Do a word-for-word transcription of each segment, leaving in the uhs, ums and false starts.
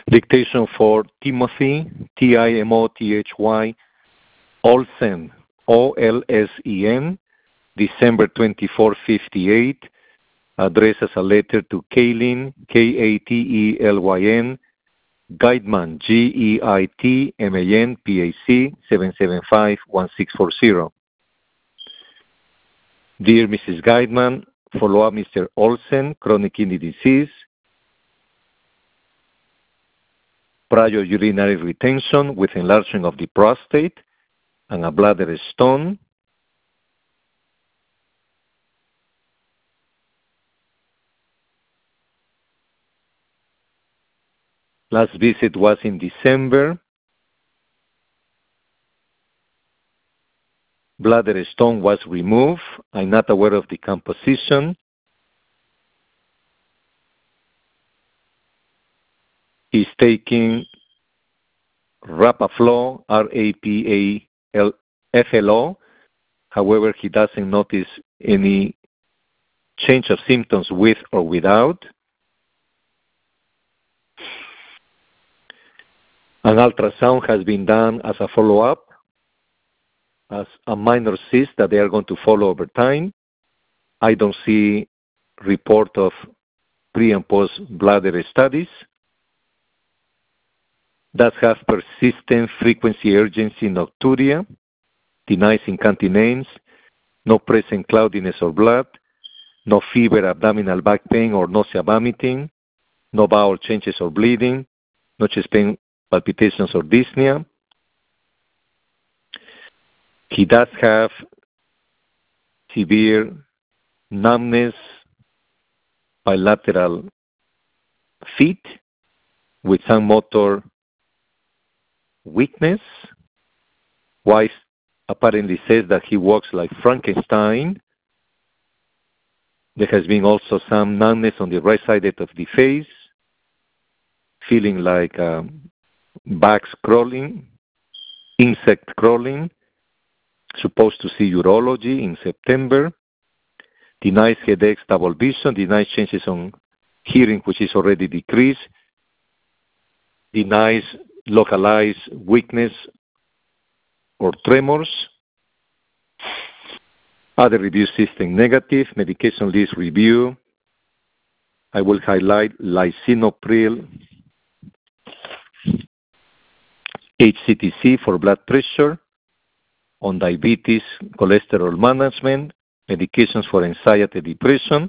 Dictation for Timothy, T I M O T H Y, Olsen, O L S E N, December twenty-fourth, fifty-eight, addressed as a letter to Kaylin, K A T E L Y N, Guideman, G E I T M A N, P A C, seven seven five one six four zero. Dear Missus Guideman, follow up Mister Olsen, chronic kidney disease, prior urinary retention with enlargement of the prostate and a bladder stone. Last visit was in December. Bladder stone was removed. I'm not aware of the composition. He's taking Rapaflo, R A P A F L O. However, he doesn't notice any change of symptoms with or without. An ultrasound has been done as a follow-up, as a minor cyst that they are going to follow over time. I don't see report of pre and post bladder studies. Does have persistent frequency urgency nocturia, denies incontinence, no present cloudiness or blood, no fever, abdominal back pain or nausea vomiting, no bowel changes or bleeding, no chest pain, palpitations or dyspnea. He does have severe numbness, bilateral feet with some motor weakness. Wife apparently says that he walks like Frankenstein. There has been also some numbness on the right side of the face, feeling like um, bugs crawling, insect crawling. Supposed to see urology in September. Denies headaches, double vision. Denies changes on hearing, which is already decreased. Denies localized weakness or tremors. Other review system negative. Medication list review. I will highlight lisinopril, H C T C for blood pressure, on diabetes, cholesterol management, medications for anxiety, depression.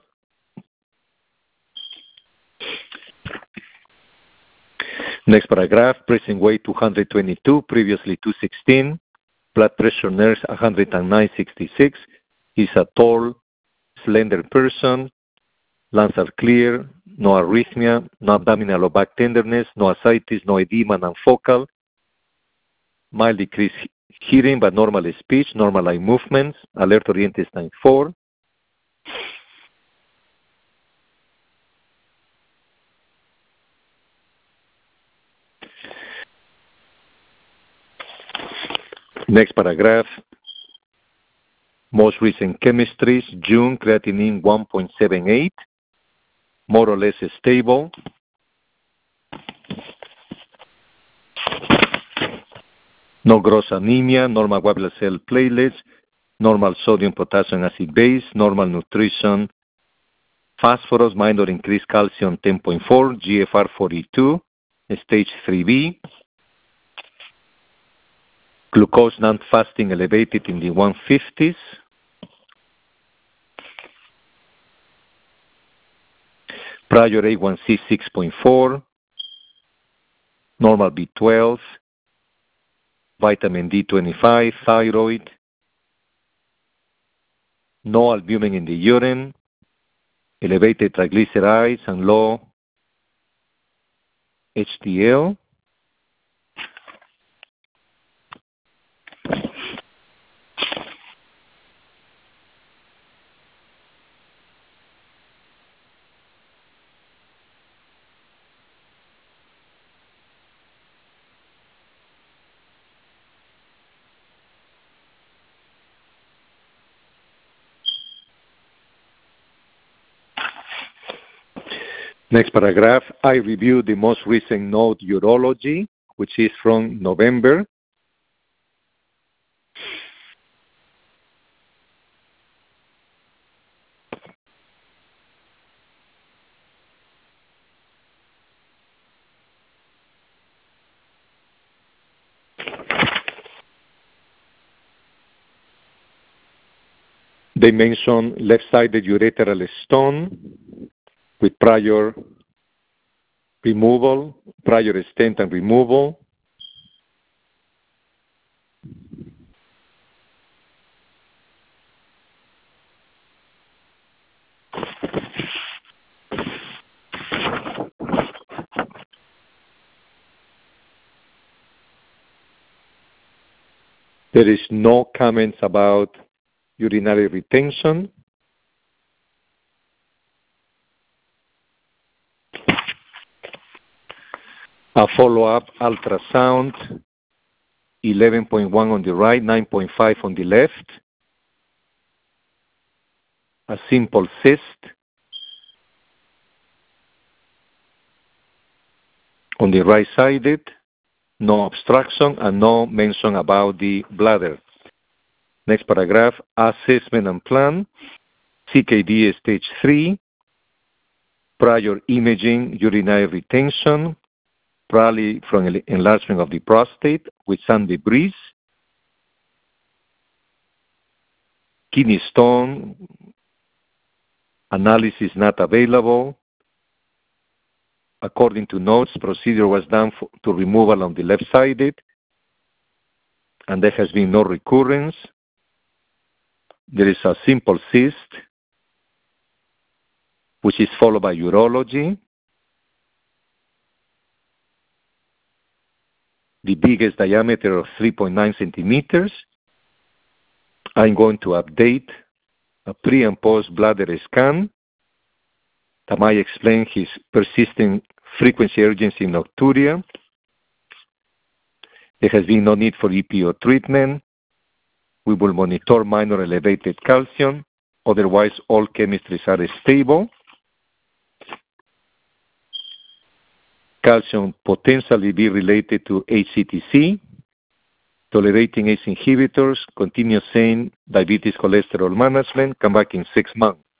Next paragraph, present weight two hundred twenty-two, previously two sixteen, blood pressure nurse one hundred nine sixty-six. He's a tall, slender person, lungs are clear, no arrhythmia, no abdominal or back tenderness, no ascites, no edema, non-focal, mild decreased hearing but normal speech, normal eye movements, alert oriented time four. Next paragraph, most recent chemistries, June, creatinine one point seven eight, more or less stable. No gross anemia, normal white blood cell platelets, normal sodium, potassium, acid base, normal nutrition, phosphorus, minor increased calcium ten point four, G F R forty-two, stage three B, glucose non-fasting elevated in the one fifties, prior A one C six point four, normal B twelve, vitamin D twenty-five, thyroid, no albumin in the urine, elevated triglycerides and low H D L. Next paragraph, I reviewed the most recent note urology, which is from November. They mention left-sided ureteral stone with prior removal, prior stent and removal. There is no comments about urinary retention. A follow-up ultrasound, eleven point one on the right, nine point five on the left. A simple cyst on the right-sided, no obstruction, and no mention about the bladder. Next paragraph, assessment and plan, C K D stage three, prior imaging, urinary retention, probably from enlargement of the prostate with some debris, kidney stone, analysis not available. According to notes, procedure was done for, to removal on the left-sided, and there has been no recurrence. There is a simple cyst, which is followed by urology. The biggest diameter of three point nine centimeters. I'm going to update a pre and post bladder scan. Tamay explained his persistent frequency urgency nocturia. There has been no need for E P O treatment. We will monitor minor elevated calcium. Otherwise, all chemistries are stable. Calcium potentially be related to H C T C. Tolerating A C E inhibitors. Continue sane diabetes cholesterol management. Come back in six months.